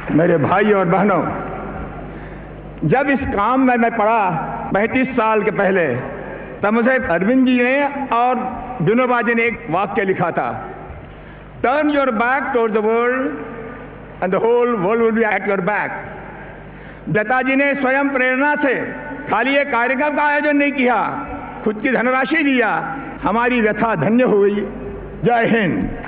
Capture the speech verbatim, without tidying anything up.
मेरे भाई और बहनों, जब इस काम में मैं पढ़ा पैंतीस साल के पहले, तब मुझे अरविंद जी ने और विनोबा जी ने एक वाक्य लिखा था, turn your back toward the world and the whole world will be at your back. Datta ji ने स्वयं प्रेरणा से खाली एक कार्यक्रम का आयोजन नहीं किया, खुद की धनराशि दिया, हमारी व्यथा धन्य हुई। जय हिंद।